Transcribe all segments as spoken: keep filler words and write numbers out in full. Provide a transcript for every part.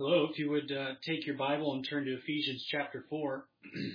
Hello, if you would uh, take your Bible and turn to Ephesians chapter four,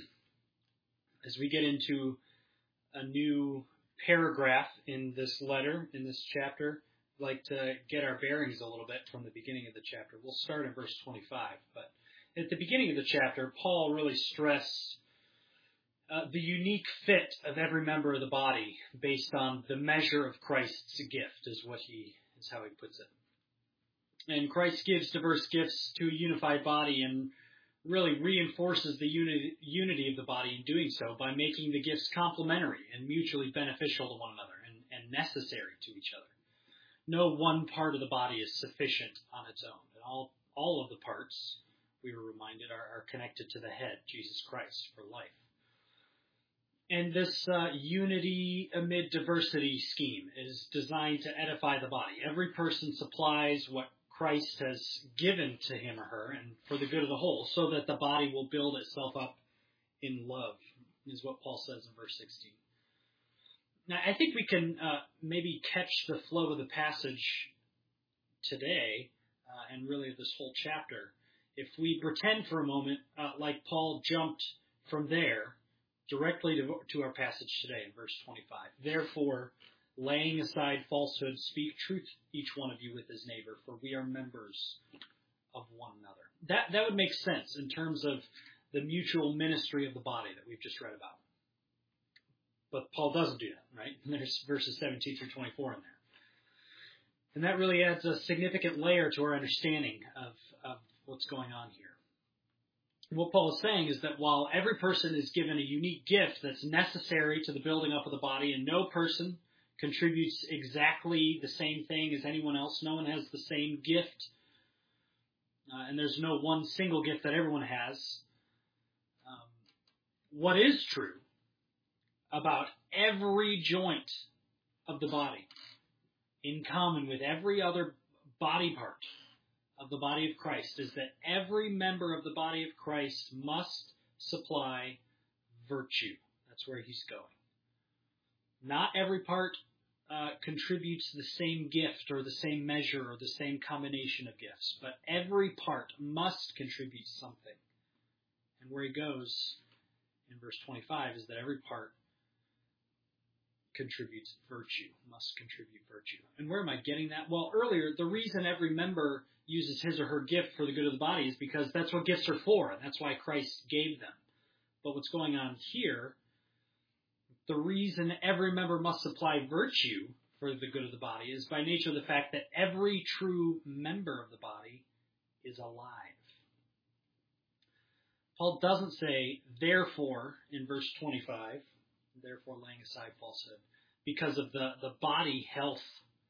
as we get into a new paragraph in this letter, in this chapter, I'd like to get our bearings a little bit from the beginning of the chapter. We'll start in verse twenty-five, but at the beginning of the chapter, Paul really stressed uh, the unique fit of every member of the body based on the measure of Christ's gift, is what he is how he puts it. And Christ gives diverse gifts to a unified body and really reinforces the uni- unity of the body in doing so by making the gifts complementary and mutually beneficial to one another and, and necessary to each other. No one part of the body is sufficient on its own. And all, all of the parts, we were reminded, are, are connected to the head, Jesus Christ, for life. And this uh, unity amid diversity scheme is designed to edify the body. Every person supplies what Christ has given to him or her and for the good of the whole, so that the body will build itself up in love, is what Paul says in verse sixteen. Now, I think we can uh, maybe catch the flow of the passage today, uh, and really this whole chapter, if we pretend for a moment uh, like Paul jumped from there directly to, to our passage today in verse twenty-five. Therefore, laying aside falsehood, speak truth, each one of you with his neighbor, for we are members of one another. That that would make sense in terms of the mutual ministry of the body that we've just read about. But Paul doesn't do that, right? And there's verses seventeen through twenty-four in there. And that really adds a significant layer to our understanding of, of what's going on here. And what Paul is saying is that while every person is given a unique gift that's necessary to the building up of the body, and no person contributes exactly the same thing as anyone else. No one has the same gift. Uh, and there's no one single gift that everyone has. Um, what is true about every joint of the body, in common with every other body part of the body of Christ, is that every member of the body of Christ must supply virtue. That's where he's going. Not every part uh, contributes the same gift or the same measure or the same combination of gifts, but every part must contribute something. And where he goes in verse twenty-five is that every part contributes virtue, must contribute virtue. And where am I getting that? Well, earlier, the reason every member uses his or her gift for the good of the body is because that's what gifts are for, and that's why Christ gave them. But what's going on here, the reason every member must supply virtue for the good of the body is by nature of the fact that every true member of the body is alive. Paul doesn't say, therefore, in verse twenty-five, therefore laying aside falsehood, because of the, the body health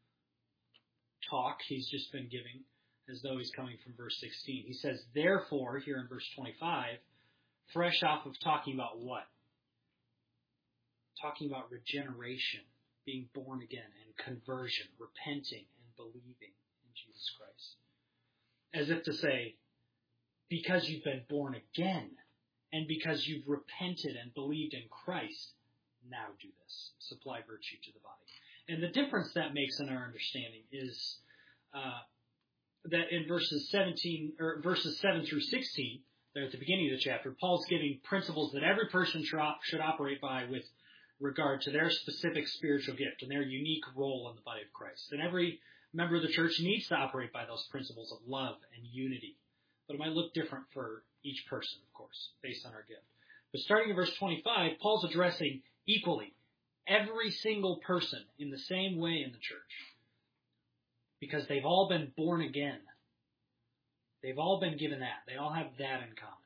talk he's just been giving, as though he's coming from verse sixteen. He says, therefore, here in verse twenty-five, fresh off of talking about what? Talking about regeneration, being born again, and conversion, repenting and believing in Jesus Christ. As if to say, because you've been born again, and because you've repented and believed in Christ, now do this. Supply virtue to the body. And the difference that makes in our understanding is uh, that in verses seventeen or verses seven through sixteen, there at the beginning of the chapter, Paul's giving principles that every person should operate by with regard to their specific spiritual gift and their unique role in the body of Christ. And every member of the church needs to operate by those principles of love and unity. But it might look different for each person, of course, based on our gift. But starting in verse twenty-five, Paul's addressing equally every single person in the same way in the church, because they've all been born again. They've all been given that. They all have that in common.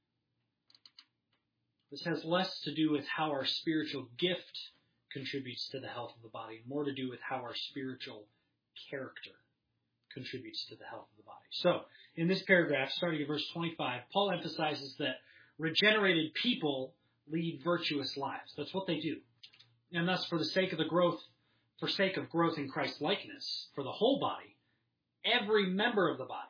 This has less to do with how our spiritual gift contributes to the health of the body, and more to do with how our spiritual character contributes to the health of the body. So, in this paragraph, starting at verse twenty-five, Paul emphasizes that regenerated people lead virtuous lives. That's what they do. And thus, for the sake of the growth, for sake of growth in Christ's likeness, for the whole body, every member of the body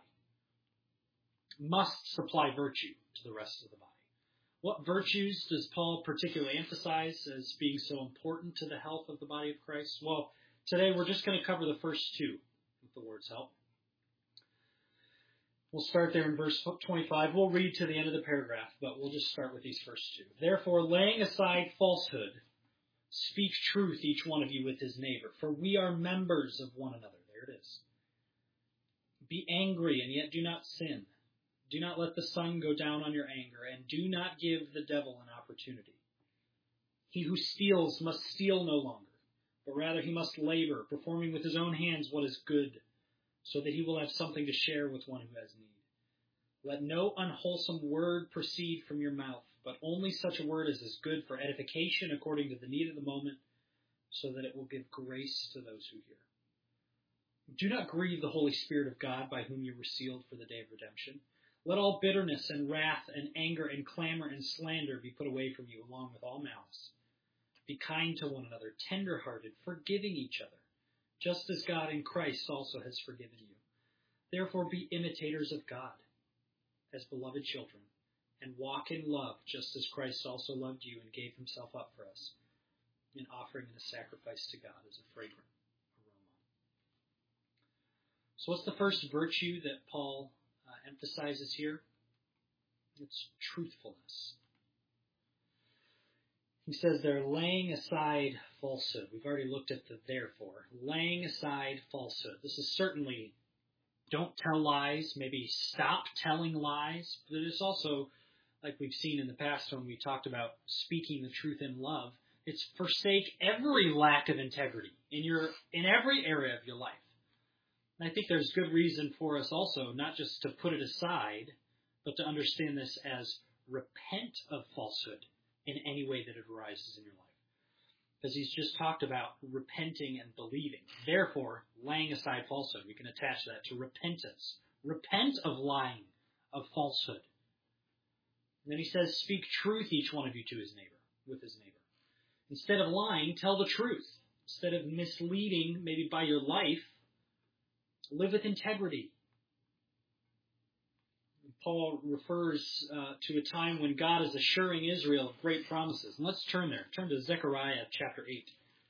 must supply virtue to the rest of the body. What virtues does Paul particularly emphasize as being so important to the health of the body of Christ? Well, today we're just going to cover the first two, with the Lord's help. We'll start there in verse twenty-five. We'll read to the end of the paragraph, but we'll just start with these first two. Therefore, laying aside falsehood, speak truth, each one of you, with his neighbor, for we are members of one another. There it is. Be angry, and yet do not sin. Do not let the sun go down on your anger, and do not give the devil an opportunity. He who steals must steal no longer, but rather he must labor, performing with his own hands what is good, so that he will have something to share with one who has need. Let no unwholesome word proceed from your mouth, but only such a word as is good for edification according to the need of the moment, so that it will give grace to those who hear. Do not grieve the Holy Spirit of God, by whom you were sealed for the day of redemption. Let all bitterness and wrath and anger and clamor and slander be put away from you, along with all malice. Be kind to one another, tender-hearted, forgiving each other, just as God in Christ also has forgiven you. Therefore be imitators of God, as beloved children, and walk in love, just as Christ also loved you and gave himself up for us, an offering and a sacrifice to God as a fragrant aroma. So what's the first virtue that Paul uh, emphasizes here? It's truthfulness. He says they're laying aside falsehood. We've already looked at the therefore. Laying aside falsehood. This is certainly don't tell lies, maybe stop telling lies, but it's also, like we've seen in the past when we talked about speaking the truth in love, it's forsake every lack of integrity in your in every area of your life. And I think there's good reason for us also not just to put it aside, but to understand this as repent of falsehood in any way that it arises in your life. Because he's just talked about repenting and believing. Therefore, laying aside falsehood, we can attach that to repentance. Repent of lying, of falsehood. And then he says, speak truth, each one of you, to his neighbor, with his neighbor. Instead of lying, tell the truth. Instead of misleading, maybe by your life, live with integrity. Paul refers uh, to a time when God is assuring Israel of great promises. And let's turn there. Turn to Zechariah chapter eight.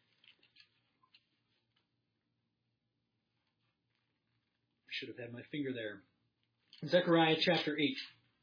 I should have had my finger there. Zechariah chapter eight.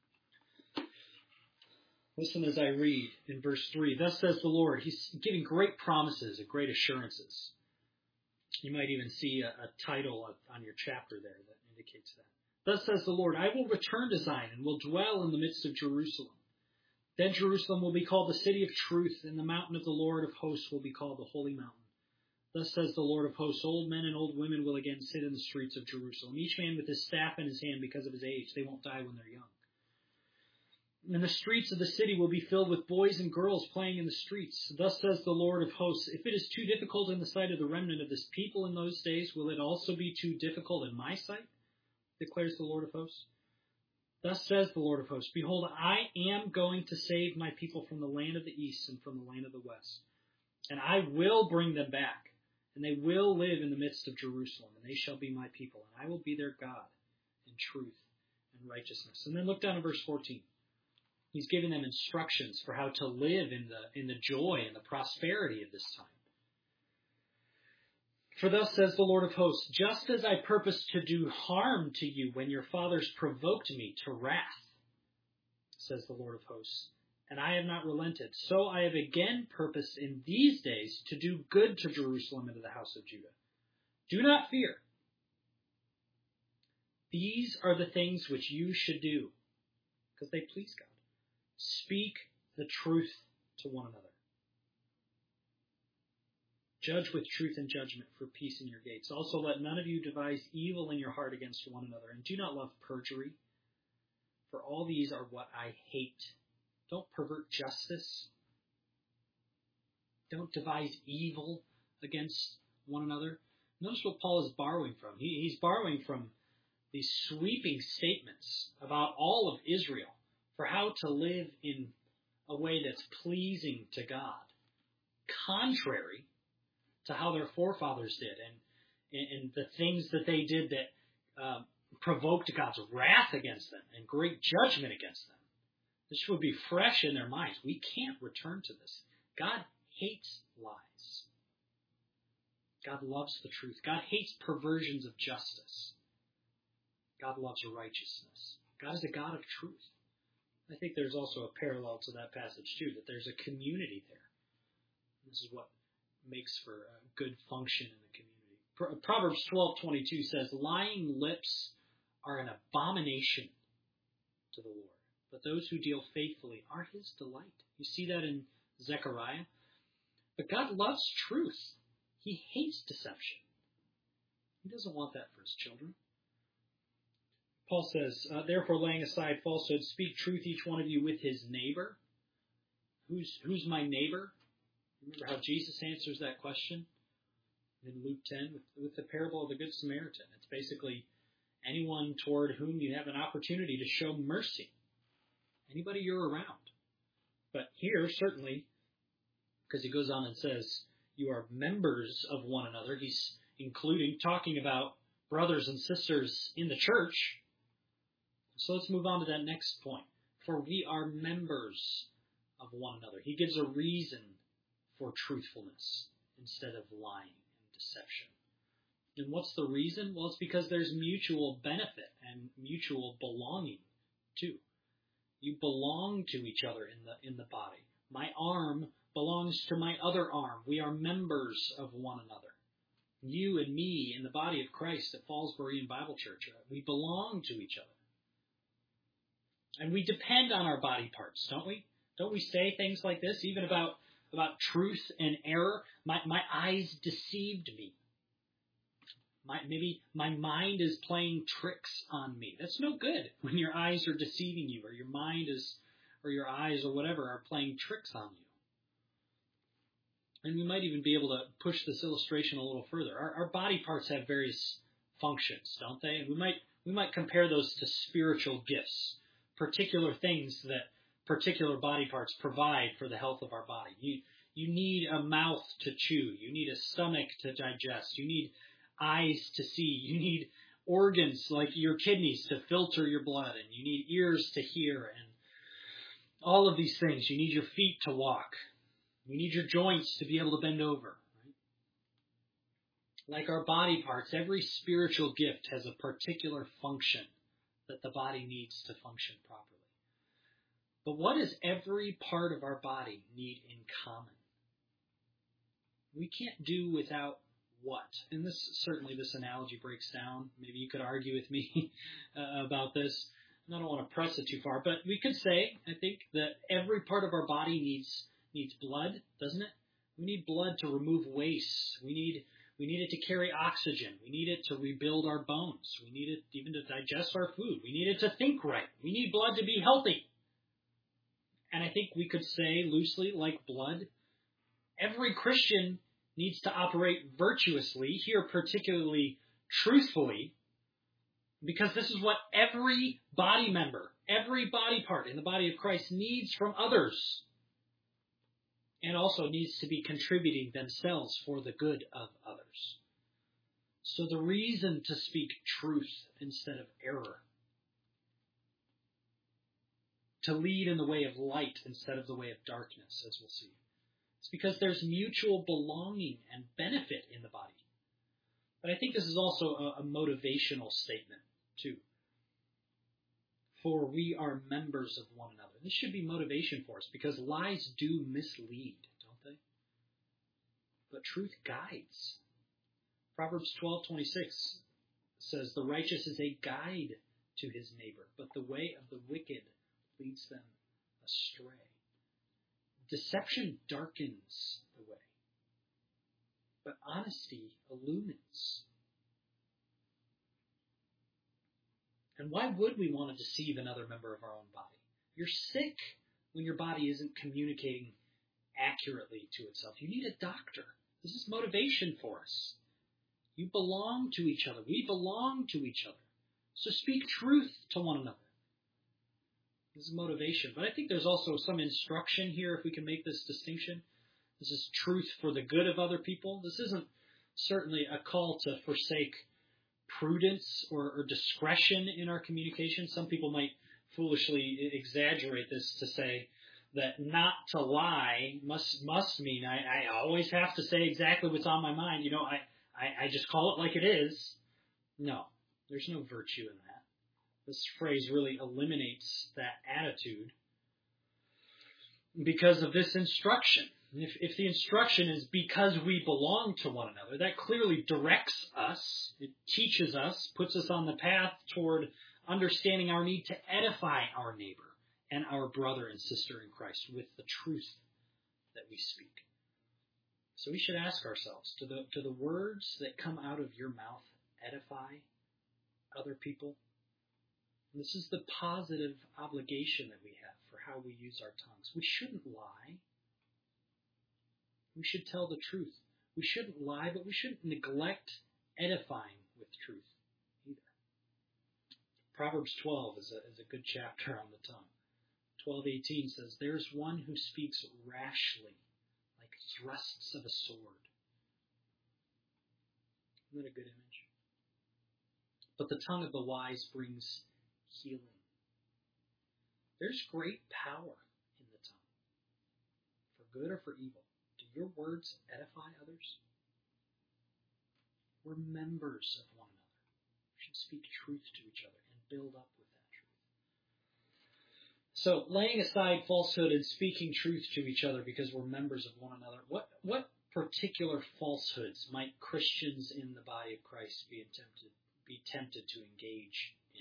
Listen as I read in verse three. Thus says the Lord. He's giving great promises and great assurances. You might even see a, a title on your chapter there that indicates that. Thus says the Lord, I will return to Zion and will dwell in the midst of Jerusalem. Then Jerusalem will be called the city of truth, and the mountain of the Lord of hosts will be called the holy mountain. Thus says the Lord of hosts, old men and old women will again sit in the streets of Jerusalem, each man with his staff in his hand because of his age. They won't die when they're young. And the streets of the city will be filled with boys and girls playing in the streets. Thus says the Lord of hosts, if it is too difficult in the sight of the remnant of this people in those days, will it also be too difficult in my sight? Declares the Lord of hosts. Thus says the Lord of hosts, behold, I am going to save my people from the land of the east and from the land of the west. And I will bring them back, and they will live in the midst of Jerusalem, and they shall be my people, and I will be their God in truth and righteousness. And then look down at verse fourteen. He's giving them instructions for how to live in the in the joy and the prosperity of this time. For thus says the Lord of hosts, just as I purposed to do harm to you when your fathers provoked me to wrath, says the Lord of hosts, and I have not relented, so I have again purposed in these days to do good to Jerusalem and to the house of Judah. Do not fear. These are the things which you should do, because they please God. Speak the truth to one another. Judge with truth and judgment for peace in your gates. Also let none of you devise evil in your heart against one another, and do not love perjury, for all these are what I hate. Don't pervert justice. Don't devise evil against one another. Notice what Paul is borrowing from. He, he's borrowing from these sweeping statements about all of Israel for how to live in a way that's pleasing to God, contrary to how their forefathers did and, and the things that they did that uh, provoked God's wrath against them and great judgment against them. This would be fresh in their minds. We can't return to this. God hates lies. God loves the truth. God hates perversions of justice. God loves righteousness. God is a God of truth. I think there's also a parallel to that passage, too, that there's a community there. This is what makes for a good function in the community. Proverbs twelve twenty-two says, lying lips are an abomination to the Lord, but those who deal faithfully are his delight. You see that in Zechariah. But God loves truth. He hates deception. He doesn't want that for his children. Paul says, uh, therefore, laying aside falsehood, speak truth, each one of you, with his neighbor. Who's who's my neighbor? Remember how Jesus answers that question in Luke ten with, with the parable of the Good Samaritan. It's basically anyone toward whom you have an opportunity to show mercy. Anybody you're around. But here, certainly, because he goes on and says, you are members of one another. He's including, talking about brothers and sisters in the church. So let's move on to that next point. For we are members of one another. He gives a reason for truthfulness instead of lying and deception. And what's the reason? Well, it's because there's mutual benefit and mutual belonging too. You belong to each other in the in the body. My arm belongs to my other arm. We are members of one another. You and me in the body of Christ at Falls Berean Bible Church, we belong to each other. And we depend on our body parts, don't we? Don't we say things like this, even about, about truth and error? My, my eyes deceived me. My, maybe my mind is playing tricks on me. That's no good when your eyes are deceiving you, or your mind is, or your eyes or whatever are playing tricks on you. And we might even be able to push this illustration a little further. Our, our body parts have various functions, don't they? And we might we might compare those to spiritual gifts, particular things that particular body parts provide for the health of our body. You you need a mouth to chew. You need a stomach to digest. You need eyes to see. You need organs like your kidneys to filter your blood, and you need ears to hear, and all of these things. You need your feet to walk. You need your joints to be able to bend over. Right? Like our body parts, every spiritual gift has a particular function that the body needs to function properly. But what does every part of our body need in common? We can't do without what? And this certainly this analogy breaks down. Maybe you could argue with me uh, about this. And I don't want to press it too far, but we could say, I think, that every part of our body needs needs blood, doesn't it? We need blood to remove waste. We need we need it to carry oxygen. We need it to rebuild our bones. We need it even to digest our food. We need it to think right. We need blood to be healthy. And I think we could say loosely, like blood, every Christian needs to operate virtuously, here particularly truthfully, because this is what every body member, every body part in the body of Christ needs from others. And also needs to be contributing themselves for the good of others. So the reason to speak truth instead of error, to lead in the way of light instead of the way of darkness, as we'll see, it's because there's mutual belonging and benefit in the body. But I think this is also a, a motivational statement, too. For we are members of one another. This should be motivation for us, because lies do mislead, don't they? But truth guides. Proverbs twelve twenty-six says, the righteous is a guide to his neighbor, but the way of the wicked leads them astray. Deception darkens the way, but honesty illumines. And why would we want to deceive another member of our own body? You're sick when your body isn't communicating accurately to itself. You need a doctor. This is motivation for us. You belong to each other. We belong to each other. So speak truth to one another. This is motivation. But I think there's also some instruction here, if we can make this distinction. This is truth for the good of other people. This isn't certainly a call to forsake prudence or, or discretion in our communication. Some people might foolishly exaggerate this to say that not to lie must must mean I, I always have to say exactly what's on my mind. You know, I, I, I just call it like it is. No, there's no virtue in that. This phrase really eliminates that attitude because of this instruction. If, if the instruction is because we belong to one another, that clearly directs us. It teaches us, puts us on the path toward understanding our need to edify our neighbor and our brother and sister in Christ with the truth that we speak. So we should ask ourselves, do the, do the words that come out of your mouth edify other people? And this is the positive obligation that we have for how we use our tongues. We shouldn't lie. We should tell the truth. We shouldn't lie, but we shouldn't neglect edifying with truth either. Proverbs twelve is a, is a good chapter on the tongue. twelve eighteen says, "There's one who speaks rashly, like thrusts of a sword." Isn't that a good image? But the tongue of the wise brings healing. There's great power in the tongue, for good or for evil. Do your words edify others? We're members of one another. We should speak truth to each other and build up with that truth. So, laying aside falsehood and speaking truth to each other because we're members of one another, what, what particular falsehoods might Christians in the body of Christ be tempted, be tempted to engage in?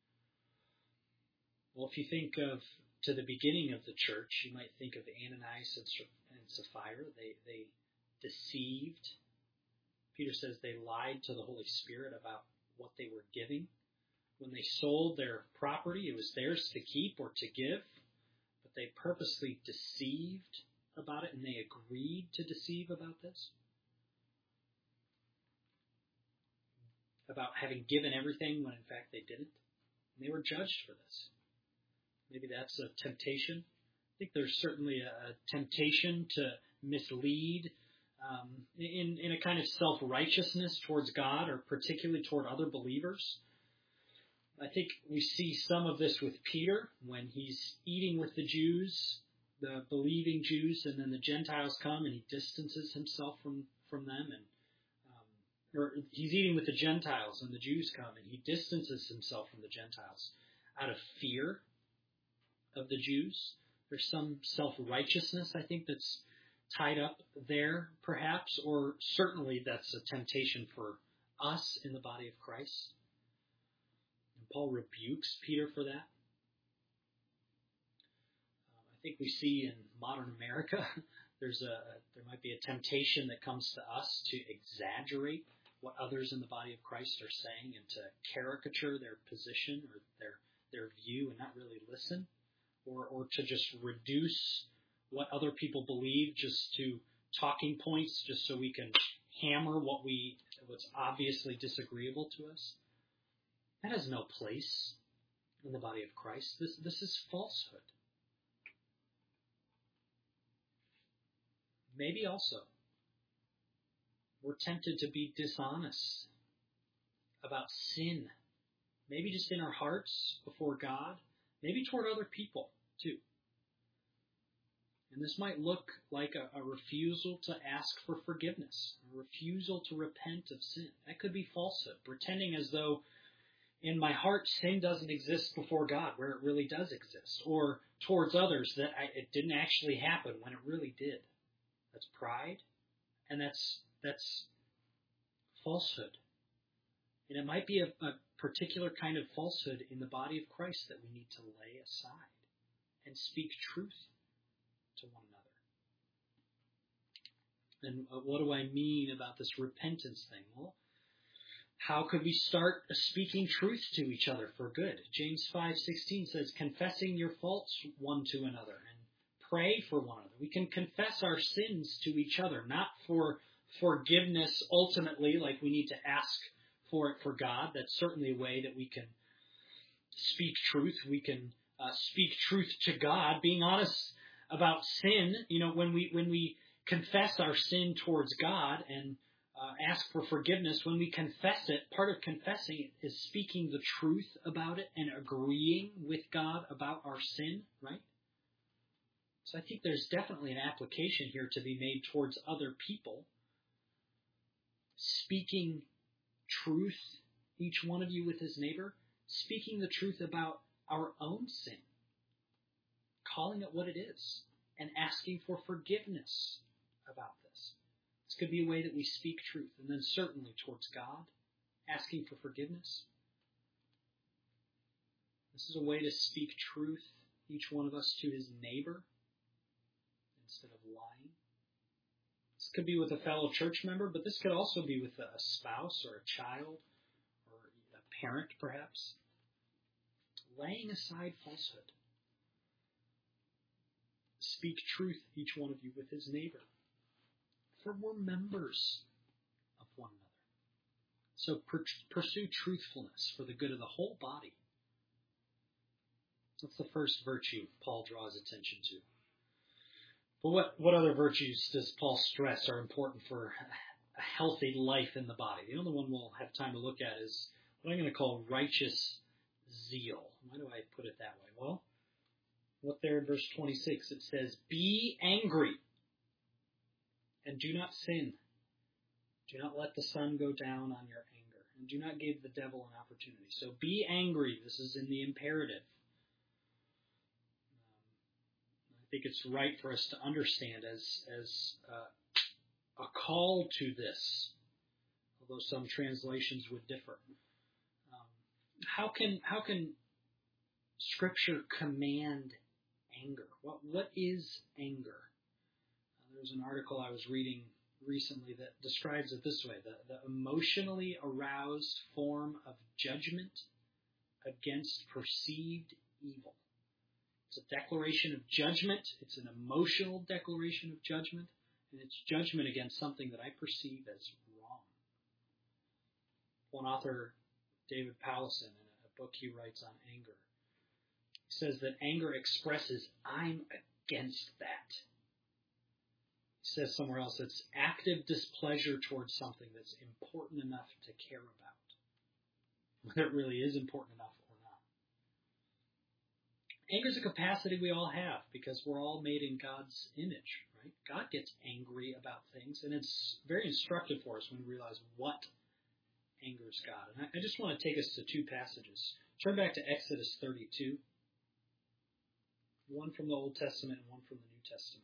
Well, if you think of to the beginning of the church, you might think of Ananias and Sapphira. They, they deceived. Peter says they lied to the Holy Spirit about what they were giving. When they sold their property, it was theirs to keep or to give, but they purposely deceived about it, and they agreed to deceive about this, about having given everything when in fact they didn't. And they were judged for this. Maybe that's a temptation. I think there's certainly a, a temptation to mislead um, in, in a kind of self-righteousness towards God, or particularly toward other believers. I think we see some of this with Peter when he's eating with the Jews, the believing Jews, and then the Gentiles come and he distances himself from, from them. And um, or he's eating with the Gentiles and the Jews come and he distances himself from the Gentiles out of fear of the Jews. There's some self-righteousness, I think, that's tied up there, perhaps, or certainly that's a temptation for us in the body of Christ. And Paul rebukes Peter for that. Uh, I think we see in modern America, there's a there might be a temptation that comes to us to exaggerate what others in the body of Christ are saying and to caricature their position or their their view and not really listen. Or, or to just reduce what other people believe just to talking points, just so we can hammer what we what's obviously disagreeable to us. That has no place in the body of Christ. This this is falsehood. Maybe also we're tempted to be dishonest about sin. Maybe just in our hearts before God. Maybe toward other people, too. And this might look like a, a refusal to ask for forgiveness, a refusal to repent of sin. That could be falsehood, pretending as though in my heart sin doesn't exist before God, where it really does exist, or towards others that I, it didn't actually happen when it really did. That's pride, and that's that's falsehood. And it might be a, a particular kind of falsehood in the body of Christ that we need to lay aside and speak truth to one another. And uh, what do I mean about this repentance thing? Well, how could we start speaking truth to each other for good? James five sixteen says, confessing your faults one to another and pray for one another. We can confess our sins to each other, not for forgiveness ultimately, like we need to ask for it for God. That's certainly a way that we can speak truth. We can uh, speak truth to God, being honest about sin. You know, when we when we confess our sin towards God and uh, ask for forgiveness, when we confess it, part of confessing it is speaking the truth about it and agreeing with God about our sin, right? So I think there's definitely an application here to be made towards other people. Speaking truth, each one of you with his neighbor, speaking the truth about our own sin, calling it what it is, and asking for forgiveness about this. This could be a way that we speak truth, and then certainly towards God, asking for forgiveness. This is a way to speak truth, each one of us, to his neighbor instead of lying. This could be with a fellow church member, but this could also be with a spouse or a child or a parent, perhaps. Laying aside falsehood. Speak truth, each one of you, with his neighbor. For we're members of one another. So per- pursue truthfulness for the good of the whole body. That's the first virtue Paul draws attention to. But what, what other virtues does Paul stress are important for a healthy life in the body? The only one we'll have time to look at is what I'm going to call righteous zeal. Why do I put it that way? Well, look there in verse twenty-six. It says, be angry and do not sin. Do not let the sun go down on your anger, and do not give the devil an opportunity. So be angry. This is in the imperative. Um, I think it's right for us to understand as, as uh, a call to this, although some translations would differ. Um, how can how can Scripture command anger? What what is anger? Uh, there was an article I was reading recently that describes it this way: the, the emotionally aroused form of judgment against perceived evil. It's a declaration of judgment. It's an emotional declaration of judgment, and it's judgment against something that I perceive as wrong. One author, David Powlison, in a book he writes on anger, says that anger expresses, I'm against that. He says somewhere else, it's active displeasure towards something that's important enough to care about, whether it really is important enough or not. Anger is a capacity we all have because we're all made in God's image, right? God gets angry about things, and it's very instructive for us when we realize what angers God. And I, I just want to take us to two passages. Turn back to Exodus thirty-two. One from the Old Testament and one from the New Testament.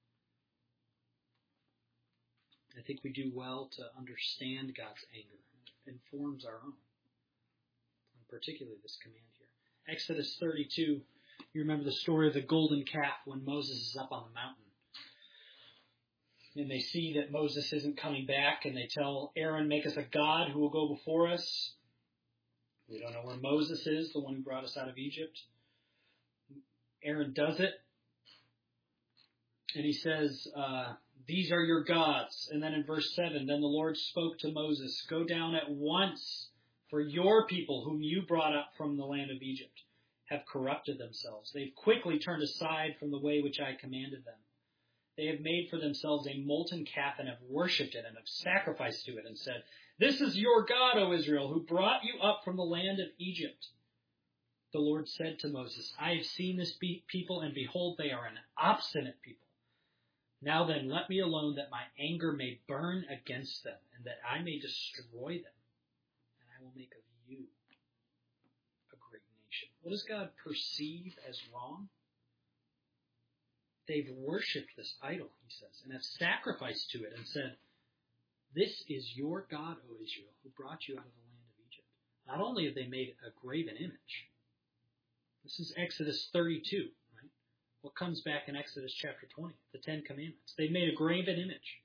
I think we do well to understand God's anger. It informs our own, and particularly this command here. Exodus thirty-two, you remember the story of the golden calf when Moses is up on the mountain. And they see that Moses isn't coming back, and they tell Aaron, make us a god who will go before us. We don't know where Moses is, the one who brought us out of Egypt. Aaron does it, and he says, uh, these are your gods. And then in verse seven, then the Lord spoke to Moses, go down at once, for your people whom you brought up from the land of Egypt have corrupted themselves. They've quickly turned aside from the way which I commanded them. They have made for themselves a molten calf and have worshipped it and have sacrificed to it and said, this is your God, O Israel, who brought you up from the land of Egypt. The Lord said to Moses, I have seen this people, and behold, they are an obstinate people. Now then, let me alone that my anger may burn against them, and that I may destroy them, and I will make of you a great nation. What does God perceive as wrong? They've worshipped this idol, he says, and have sacrificed to it and said, this is your God, O Israel, who brought you out of the land of Egypt. Not only have they made a graven image, this is Exodus thirty-two, right? What comes back in Exodus chapter twenty? The Ten Commandments. They've made a graven image.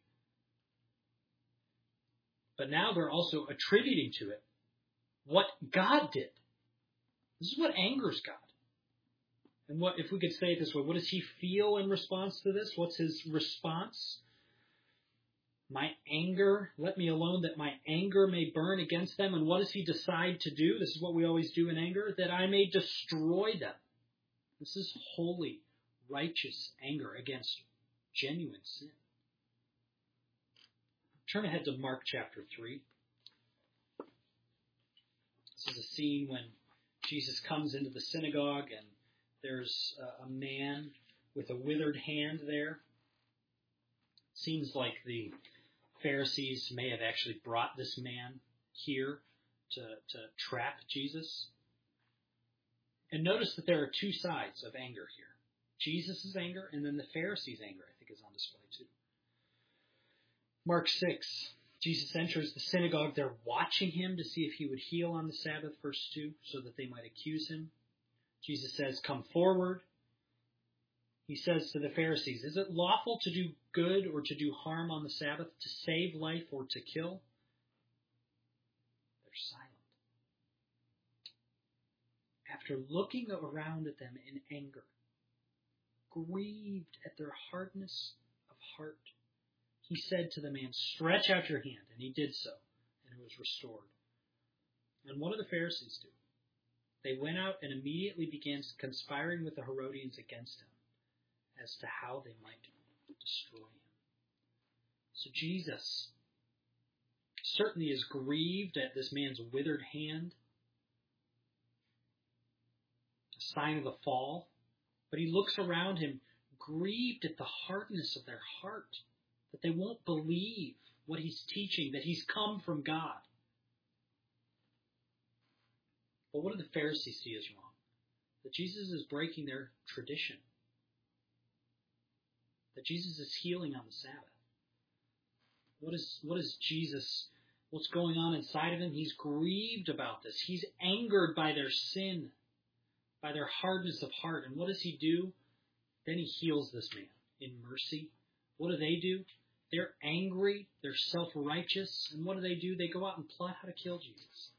But now they're also attributing to it what God did. This is what angers God. And what, if we could say it this way, what does he feel in response to this? What's his response? My anger, let me alone that my anger may burn against them. And what does he decide to do? This is what we always do in anger, that I may destroy them. This is holy, righteous anger against genuine sin. Turn ahead to Mark chapter three. This is a scene when Jesus comes into the synagogue and there's a man with a withered hand there. Seems like the Pharisees may have actually brought this man here to, to trap Jesus. And notice that there are two sides of anger here. Jesus' anger and then the Pharisees' anger, I think, is on display too. Mark six, Jesus enters the synagogue. They're watching him to see if he would heal on the Sabbath, verse two, so that they might accuse him. Jesus says, come forward. He says to the Pharisees, is it lawful to do good or to do harm on the Sabbath, to save life or to kill? They're silent. After looking around at them in anger, grieved at their hardness of heart, he said to the man, stretch out your hand. And he did so, and it was restored. And what do the Pharisees do? They went out and immediately began conspiring with the Herodians against him as to how they might destroy him. So Jesus certainly is grieved at this man's withered hand, a sign of the fall. But he looks around him, grieved at the hardness of their heart, that they won't believe what he's teaching, that he's come from God. But what do the Pharisees see as wrong? That Jesus is breaking their tradition. That Jesus is healing on the Sabbath. What is, what is Jesus, what's going on inside of him? He's grieved about this. He's angered by their sin, by their hardness of heart. And what does he do? Then he heals this man in mercy. What do they do? They're angry. They're self-righteous. And what do they do? They go out and plot how to kill Jesus.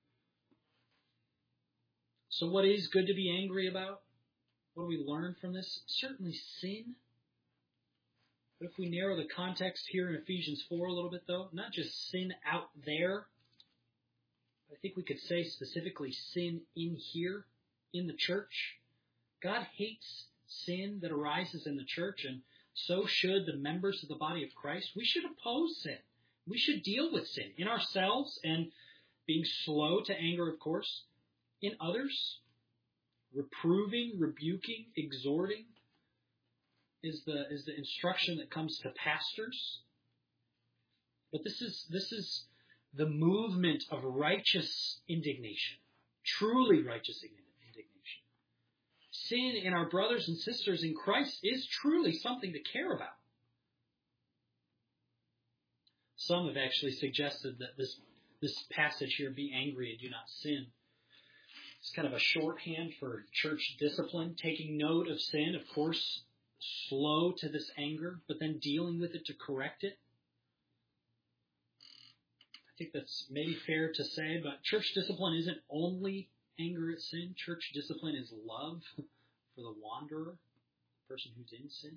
So what is good to be angry about? What do we learn from this? Certainly sin. But if we narrow the context here in Ephesians four a little bit, though, not just sin out there, I think we could say specifically sin in here, in the church. God hates sin that arises in the church, and so should the members of the body of Christ. We should oppose sin. We should deal with sin in ourselves and being slow to anger, of course, in others, reproving, rebuking, exhorting is the is the instruction that comes to pastors. But this is this is the movement of righteous indignation, truly righteous indignation. Sin in our brothers and sisters in Christ is truly something to care about. Some have actually suggested that this this passage here, be angry and do not sin, it's kind of a shorthand for church discipline, taking note of sin, of course, slow to this anger, but then dealing with it to correct it. I think that's maybe fair to say, but church discipline isn't only anger at sin. Church discipline is love for the wanderer, the person who's in sin.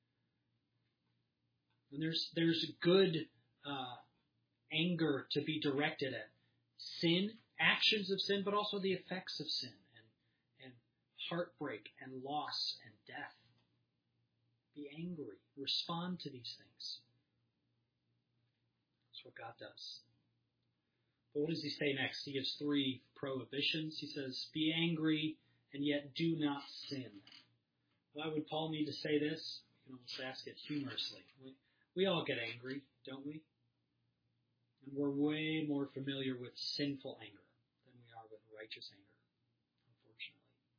And there's there's good uh, anger to be directed at sin, actions of sin, but also the effects of sin and, and heartbreak and loss and death. Be angry. Respond to these things. That's what God does. But what does he say next? He gives three prohibitions. He says, be angry and yet do not sin. Why would Paul need to say this? You can almost ask it humorously. We, we all get angry, don't we? And we're way more familiar with sinful anger than we are with righteous anger, unfortunately.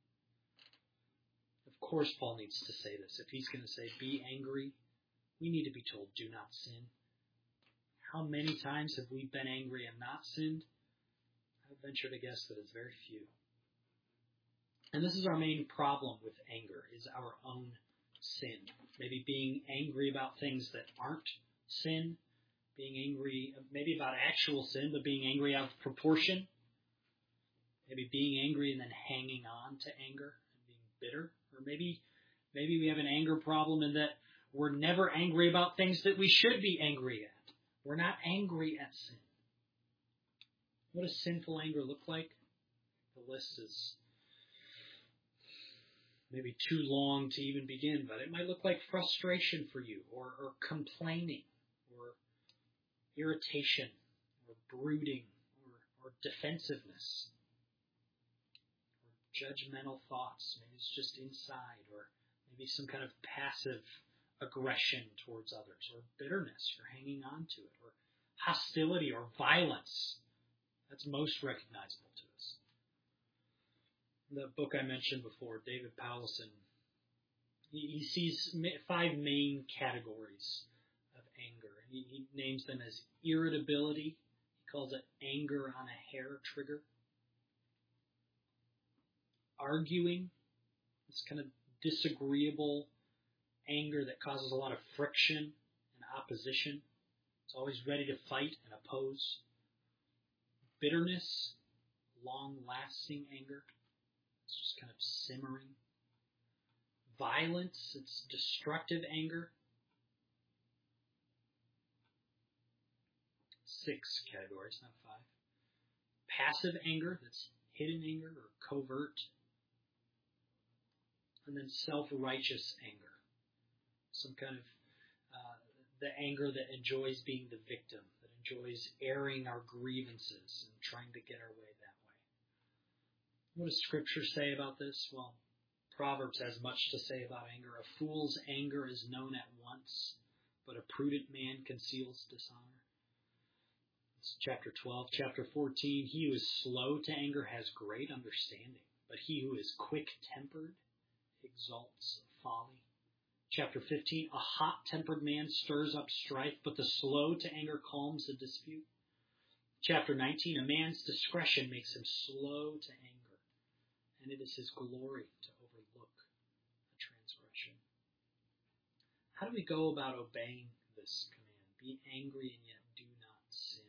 Of course Paul needs to say this. If he's going to say, be angry, we need to be told, do not sin. How many times have we been angry and not sinned? I venture to guess that it's very few. And this is our main problem with anger, is our own sin. Maybe being angry about things that aren't sin, being angry maybe about actual sin, but being angry out of proportion. Maybe being angry and then hanging on to anger and being bitter. Or maybe maybe we have an anger problem in that we're never angry about things that we should be angry at. We're not angry at sin. What does sinful anger look like? The list is maybe too long to even begin, but it might look like frustration for you, or, or complaining, or irritation, or brooding, or, or defensiveness, or judgmental thoughts. Maybe it's just inside, or maybe some kind of passive aggression towards others, or bitterness, or hanging on to it, or hostility, or violence. That's most recognizable to us. The book I mentioned before, David Powlison, he, he sees five main categories of anger. He, he names them as irritability. He calls it anger on a hair trigger. Arguing, this kind of disagreeable anger that causes a lot of friction and opposition. It's always ready to fight and oppose. Bitterness, long-lasting anger. It's just kind of simmering. Violence, it's destructive anger. Six categories, not five. Passive anger, that's hidden anger or covert. And then self-righteous anger. Some kind of uh, the anger that enjoys being the victim, that enjoys airing our grievances and trying to get our way that way. What does Scripture say about this? Well, Proverbs has much to say about anger. A fool's anger is known at once, but a prudent man conceals dishonor. It's chapter twelve. Chapter fourteen, he who is slow to anger has great understanding, but he who is quick-tempered exalts folly. Chapter fifteen, a hot-tempered man stirs up strife, but the slow to anger calms a dispute. Chapter nineteen, a man's discretion makes him slow to anger, and it is his glory to overlook a transgression. How do we go about obeying this command? Be angry and yet do not sin.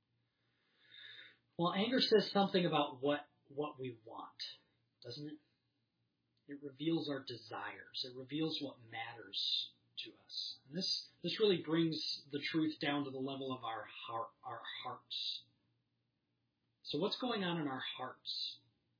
Well, anger says something about what, what we want, doesn't it? It reveals our desires. It reveals what matters to us. And this this really brings the truth down to the level of our heart, our hearts. So what's going on in our hearts?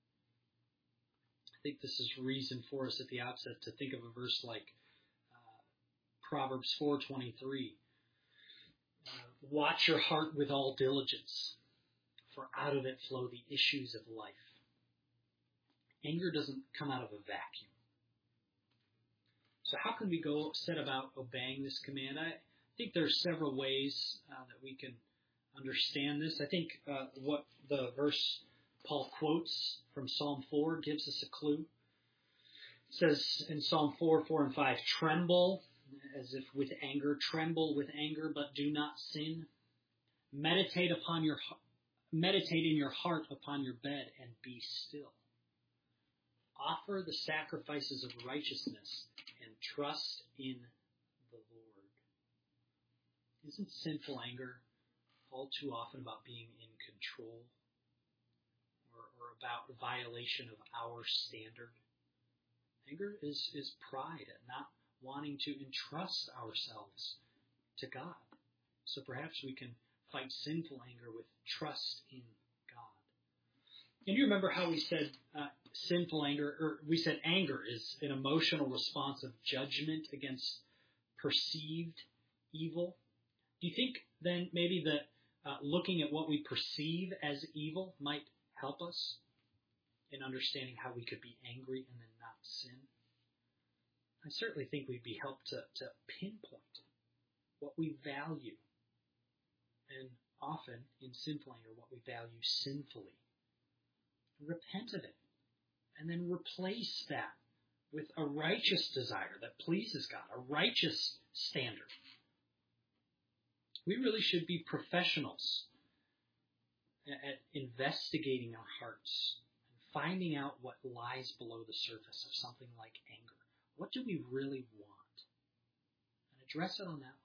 I think this is reason for us at the outset to think of a verse like uh, Proverbs four twenty-three. Uh, Watch your heart with all diligence, for out of it flow the issues of life. Anger doesn't come out of a vacuum. So how can we go set about obeying this command? I think there are several ways uh, that we can understand this. I think uh, what the verse Paul quotes from Psalm four gives us a clue. It says in Psalm four, four and five, tremble as if with anger, tremble with anger, but do not sin. Meditate upon your meditate in your heart upon your bed and be still. Offer the sacrifices of righteousness and trust in the Lord. Isn't sinful anger all too often about being in control or, or about violation of our standard? Anger is, is pride at not wanting to entrust ourselves to God. So perhaps we can fight sinful anger with trust in God. And you remember how we said uh, sinful anger, or we said anger is an emotional response of judgment against perceived evil. Do you think then maybe that uh, looking at what we perceive as evil might help us in understanding how we could be angry and then not sin? I certainly think we'd be helped to, to pinpoint what we value, and often in sinful anger, what we value sinfully. Repent of it, and then replace that with a righteous desire that pleases God, a righteous standard. We really should be professionals at investigating our hearts and finding out what lies below the surface of something like anger. What do we really want? And address it on that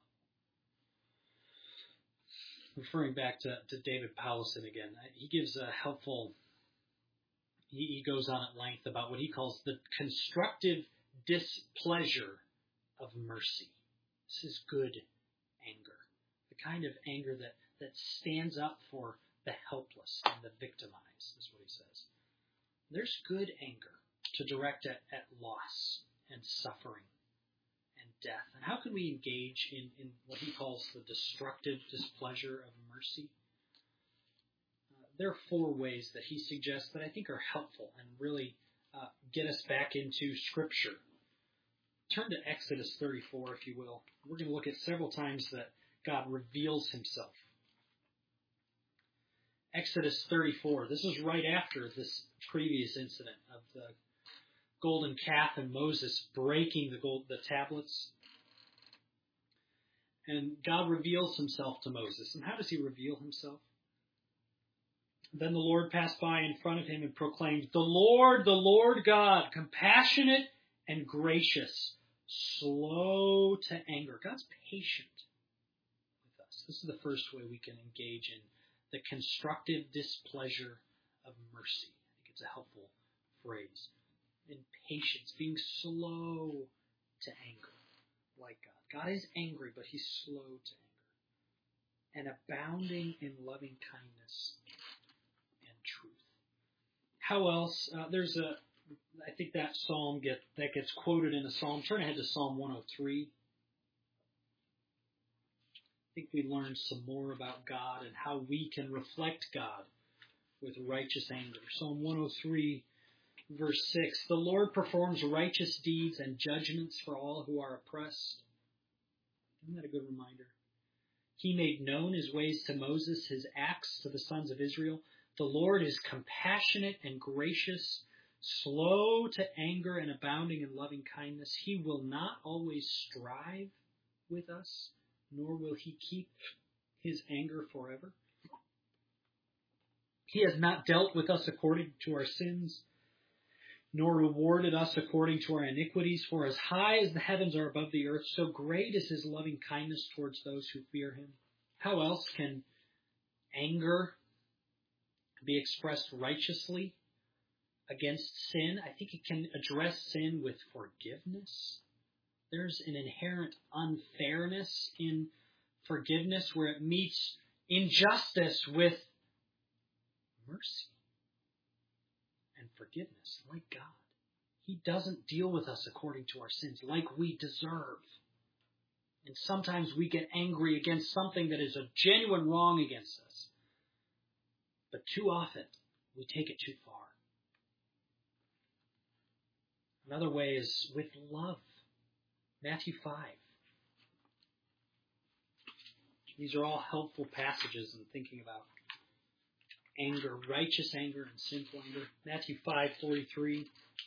level. Referring back to, to David Powlison again, he gives a helpful, he, he goes on at length about what he calls the constructive displeasure of mercy. This is good anger, the kind of anger that, that stands up for the helpless and the victimized, is what he says. There's good anger to direct at, at loss and suffering and death. And how can we engage in, in what he calls the destructive displeasure of mercy? Uh, there are four ways that he suggests that I think are helpful and really uh, get us back into Scripture. Turn to Exodus thirty-four, if you will. We're going to look at several times that God reveals himself. Exodus thirty-four. This is right after this previous incident of the golden calf and Moses breaking the gold, the tablets. And God reveals himself to Moses. And how does he reveal himself? Then the Lord passed by in front of him and proclaimed, "The Lord, the Lord God, compassionate and gracious, slow to anger." God's patient with us. This is the first way we can engage in the constructive displeasure of mercy. I think it's a helpful phrase. In patience, being slow to anger, like God. God is angry, but he's slow to anger. And abounding in loving kindness and truth. How else? Uh, there's a, I think that psalm get that gets quoted in a psalm. Turn ahead to Psalm one oh three. I think we learned some more about God and how we can reflect God with righteous anger. Psalm one oh three, verse six. "The Lord performs righteous deeds and judgments for all who are oppressed." Isn't that a good reminder? "He made known his ways to Moses, his acts to the sons of Israel. The Lord is compassionate and gracious, slow to anger and abounding in loving kindness. He will not always strive with us, nor will he keep his anger forever. He has not dealt with us according to our sins, nor rewarded us according to our iniquities. For as high as the heavens are above the earth, so great is his loving kindness towards those who fear him." How else can anger be expressed righteously against sin? I think it can address sin with forgiveness. There's an inherent unfairness in forgiveness where it meets injustice with mercy and forgiveness, like God. He doesn't deal with us according to our sins, like we deserve. And sometimes we get angry against something that is a genuine wrong against us. But too often, we take it too far. Another way is with love. Matthew five. These are all helpful passages in thinking about anger, righteous anger and sinful anger. Matthew five forty-three.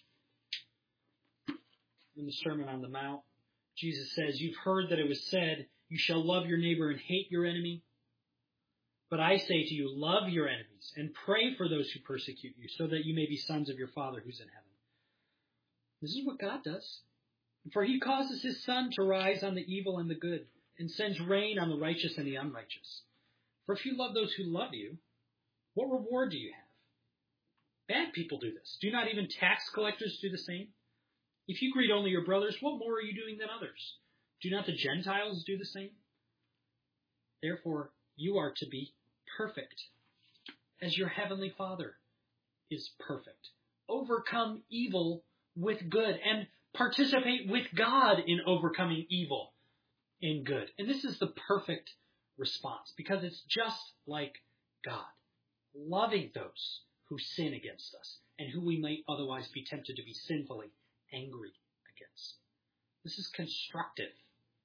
In the Sermon on the Mount, Jesus says, "You've heard that it was said, 'You shall love your neighbor and hate your enemy.' But I say to you, love your enemies and pray for those who persecute you, so that you may be sons of your Father who's in heaven." This is what God does. "For he causes his sun to rise on the evil and the good, and sends rain on the righteous and the unrighteous. For if you love those who love you, what reward do you have? Bad people do this. Do not even tax collectors do the same? If you greet only your brothers, what more are you doing than others? Do not the Gentiles do the same? Therefore, you are to be perfect, as your heavenly Father is perfect. Overcome evil with good, and participate with God in overcoming evil in good." And this is the perfect response, because it's just like God, loving those who sin against us, and who we might otherwise be tempted to be sinfully angry against. This is constructive.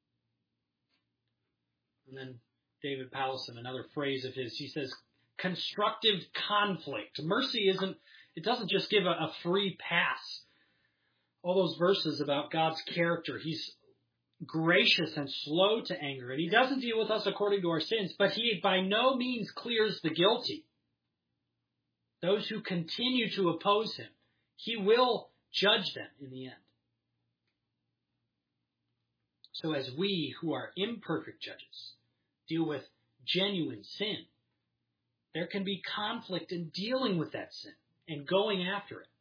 And then David Powlison, another phrase of his, he says, constructive conflict. Mercy isn't, it doesn't just give a, a free pass. All those verses about God's character, he's gracious and slow to anger, and he doesn't deal with us according to our sins, but he by no means clears the guilty. Those who continue to oppose him, he will judge them in the end. So as we, who are imperfect judges, deal with genuine sin, there can be conflict in dealing with that sin and going after it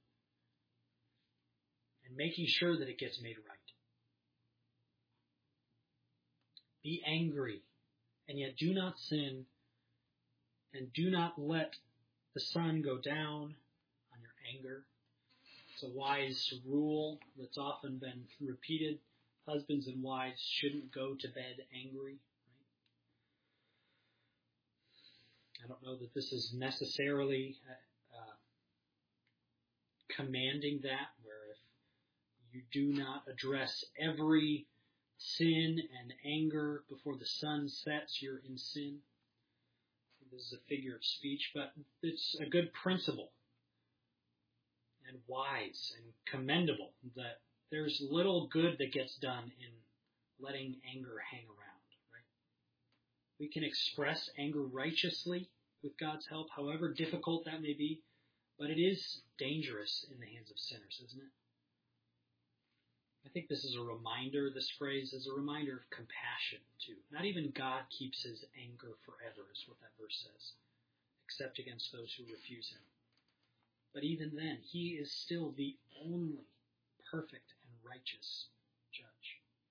and making sure that it gets made right. Be angry, and yet do not sin, and do not let the sun go down on your anger. It's a wise rule that's often been repeated. Husbands and wives shouldn't go to bed angry. Right? I don't know that this is necessarily uh, commanding that, where if you do not address every sin and anger before the sun sets, you're in sin. This is a figure of speech, but it's a good principle and wise and commendable that there's little good that gets done in letting anger hang around, right? We can express anger righteously with God's help, however difficult that may be, but it is dangerous in the hands of sinners, isn't it? I think this is a reminder, this phrase is a reminder of compassion, too. Not even God keeps his anger forever, is what that verse says, except against those who refuse him. But even then, he is still the only perfect and righteous judge.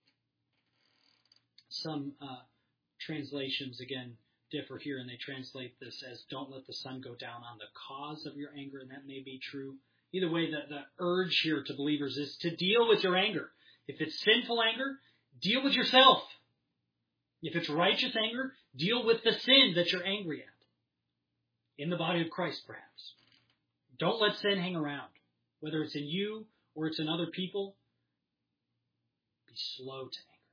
Some uh, translations, again, differ here, and they translate this as, don't let the sun go down on the cause of your anger, and that may be true. Either way, the, the urge here to believers is to deal with your anger. If it's sinful anger, deal with yourself. If it's righteous anger, deal with the sin that you're angry at. In the body of Christ, perhaps. Don't let sin hang around. Whether it's in you or it's in other people, be slow to anger.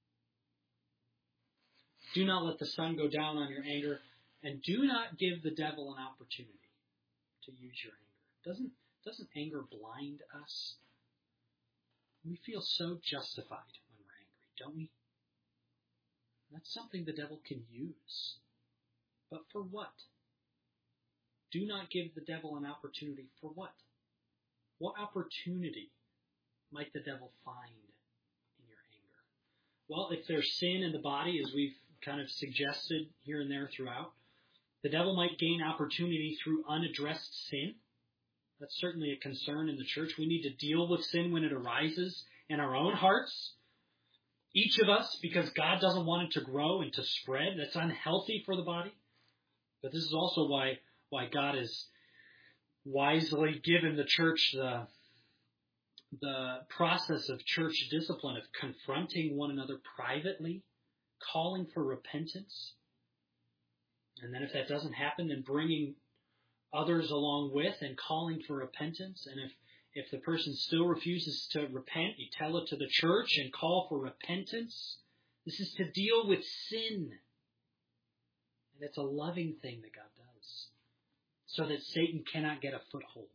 Do not let the sun go down on your anger, and do not give the devil an opportunity to use your anger. Doesn't Doesn't anger blind us? We feel so justified when we're angry, don't we? That's something the devil can use. But for what? Do not give the devil an opportunity for what? What opportunity might the devil find in your anger? Well, if there's sin in the body, as we've kind of suggested here and there throughout, the devil might gain opportunity through unaddressed sin. That's certainly a concern in the church. We need to deal with sin when it arises in our own hearts. Each of us, because God doesn't want it to grow and to spread. That's unhealthy for the body. But this is also why, why God has wisely given the church the, the process of church discipline, of confronting one another privately, calling for repentance. And then if that doesn't happen, then bringing others along with and calling for repentance. And if, if the person still refuses to repent, you tell it to the church and call for repentance. This is to deal with sin. And it's a loving thing that God does, so that Satan cannot get a foothold.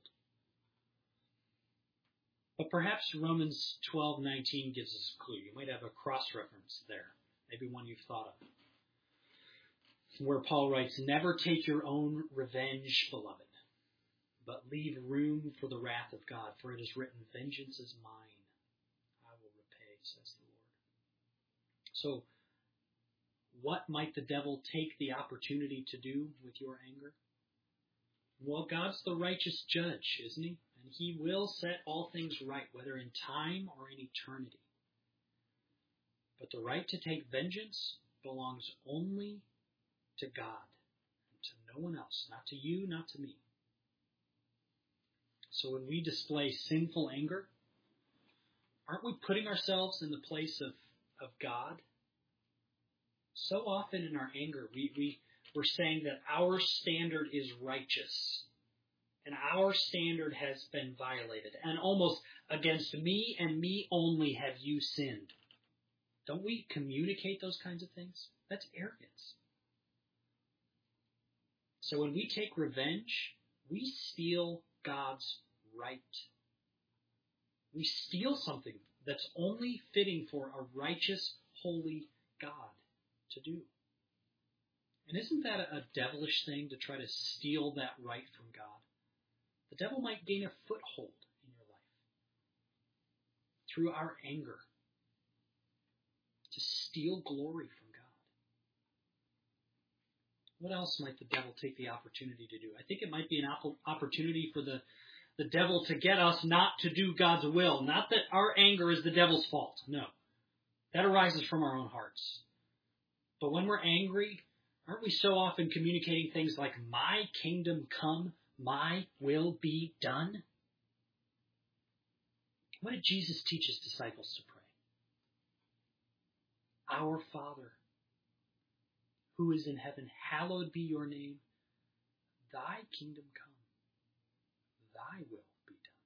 But perhaps Romans twelve nineteen gives us a clue. You might have a cross-reference there, maybe one you've thought of, where Paul writes, "Never take your own revenge, beloved, but leave room for the wrath of God, for it is written, 'Vengeance is mine, I will repay,' says the Lord." So, what might the devil take the opportunity to do with your anger? Well, God's the righteous judge, isn't he? And he will set all things right, whether in time or in eternity. But the right to take vengeance belongs only to God, and to no one else, not to you, not to me. So when we display sinful anger, aren't we putting ourselves in the place of, of God? So often in our anger, we, we, we're saying that our standard is righteous, and our standard has been violated, and almost against me and me only have you sinned. Don't we communicate those kinds of things? That's arrogance. So when we take revenge, we steal God's right. We steal something that's only fitting for a righteous, holy God to do. And isn't that a devilish thing, to try to steal that right from God? The devil might gain a foothold in your life through our anger, to steal glory from God. What else might the devil take the opportunity to do? I think it might be an opportunity for the, the devil to get us not to do God's will. Not that our anger is the devil's fault. No. That arises from our own hearts. But when we're angry, aren't we so often communicating things like, "My kingdom come, my will be done"? What did Jesus teach his disciples to pray? "Our Father, who is in heaven, hallowed be your name. Thy kingdom come, thy will be done."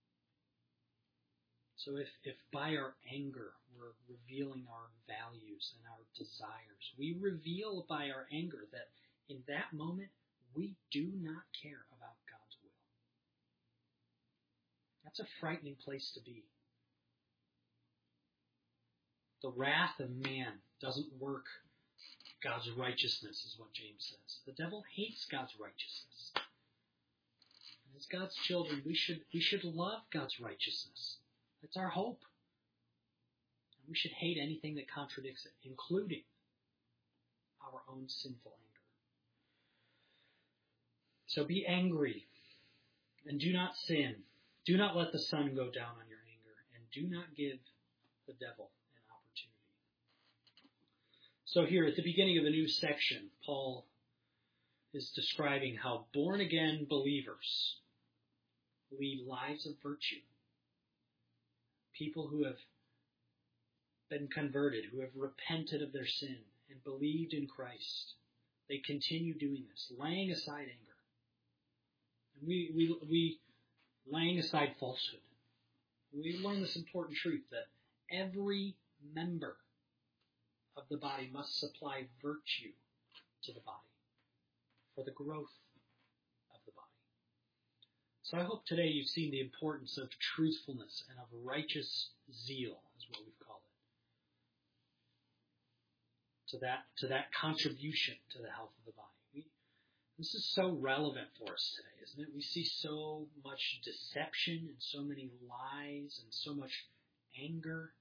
So if, if by our anger we're revealing our values and our desires, we reveal by our anger that in that moment, we do not care about God's will. That's a frightening place to be. The wrath of man doesn't work God's righteousness, is what James says. The devil hates God's righteousness. And as God's children, we should we should love God's righteousness. That's our hope. And we should hate anything that contradicts it, including our own sinful anger. So be angry and do not sin. Do not let the sun go down on your anger, and do not give the devil an opportunity. So here at the beginning of a new section, Paul is describing how born-again believers lead lives of virtue. People who have been converted, who have repented of their sin and believed in Christ. They continue doing this, laying aside anger. And we, we, we laying aside falsehood. We learn this important truth that every member of the body must supply virtue to the body for the growth of the body. So I hope today you've seen the importance of truthfulness and of righteous zeal, is what we've called it, to that, to that contribution to the health of the body. We, this is so relevant for us today, isn't it? We see so much deception and so many lies and so much anger,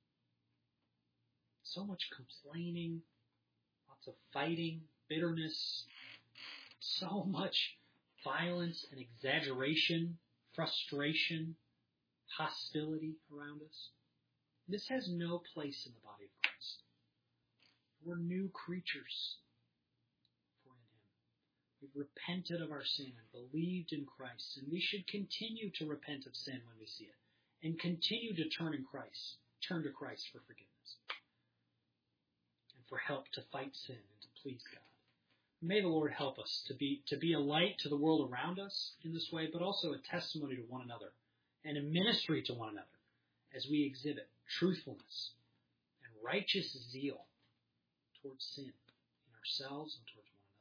so much complaining, lots of fighting, bitterness, so much violence and exaggeration, frustration, hostility around us. This has no place in the body of Christ. We're new creatures for in Him. We've repented of our sin and believed in Christ, and we should continue to repent of sin when we see it, and continue to turn in Christ, turn to Christ for forgiveness, and for help to fight sin and to please God. May the Lord help us to be to be a light to the world around us in this way, but also a testimony to one another and a ministry to one another as we exhibit truthfulness and righteous zeal towards sin in ourselves and towards one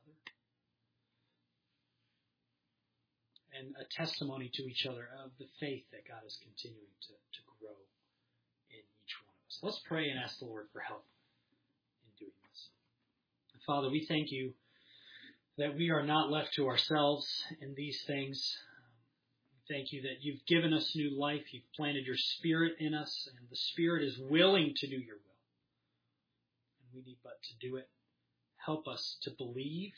another, and a testimony to each other of the faith that God is continuing to, to grow in each one of us. Let's pray and ask the Lord for help in doing this. Father, we thank you that we are not left to ourselves in these things. Thank you that you've given us new life. You've planted your Spirit in us, and the Spirit is willing to do your will. And we need but to do it. Help us to believe.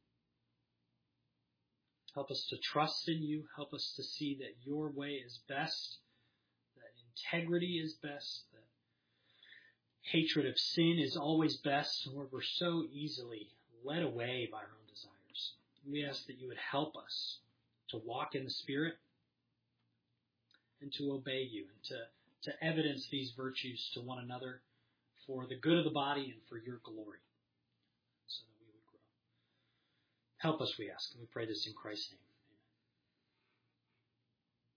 Help us to trust in you. Help us to see that your way is best, that integrity is best, that hatred of sin is always best, where we're so easily led away by our own desires. We ask that you would help us to walk in the Spirit and to obey you and to, to evidence these virtues to one another for the good of the body and for your glory, so that we would grow. Help us, we ask, and we pray this in Christ's name.